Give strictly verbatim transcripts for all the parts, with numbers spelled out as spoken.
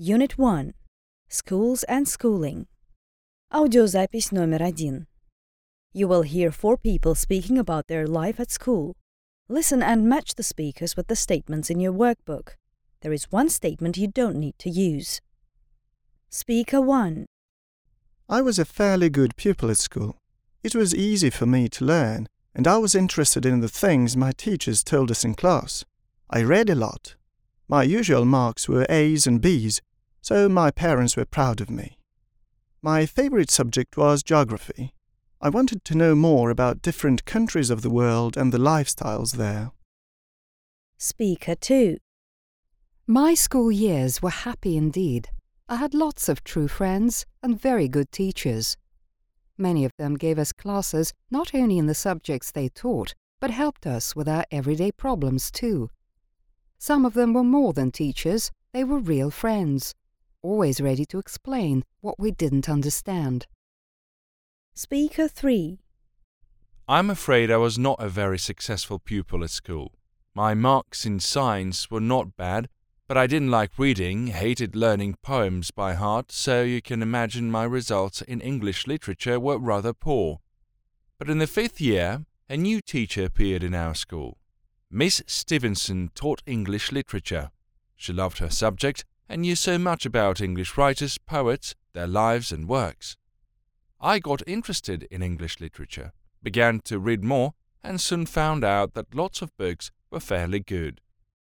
Unit one. Schools and Schooling. Аудиозапись номер один. You will hear four people speaking about their life at school. Listen and match the speakers with the statements in your workbook. There is one statement you don't need to use. Speaker one. I was a fairly good pupil at school. It was easy for me to learn, and I was interested in the things my teachers told us in class. I read a lot. My usual marks were A's and B's, so my parents were proud of me. My favorite subject was geography. I wanted to know more about different countries of the world and the lifestyles there. Speaker two. My school years were happy indeed. I had lots of true friends and very good teachers. Many of them gave us classes not only in the subjects they taught, but helped us with our everyday problems too. Some of them were more than teachers, they were real friends, always ready to explain what we didn't understand. Speaker three. I'm afraid I was not a very successful pupil at school. My marks in science were not bad, but I didn't like reading, hated learning poems by heart, so you can imagine my results in English literature were rather poor. But in the fifth year, a new teacher appeared in our school. Miss Stevenson taught English literature. She loved her subject and knew so much about English writers, poets, their lives and works. I got interested in English literature, began to read more, and soon found out that lots of books were fairly good.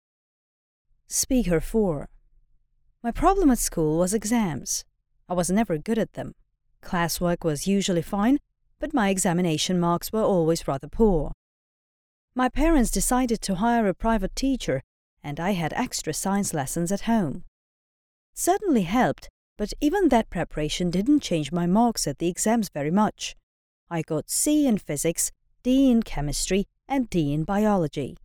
Speaker four. My problem at school was exams. I was never good at them. Classwork was usually fine, but my examination marks were always rather poor. My parents decided to hire a private teacher, and I had extra science lessons at home. It certainly helped, but even that preparation didn't change my marks at the exams very much. I got C in physics, D in chemistry, and D in biology.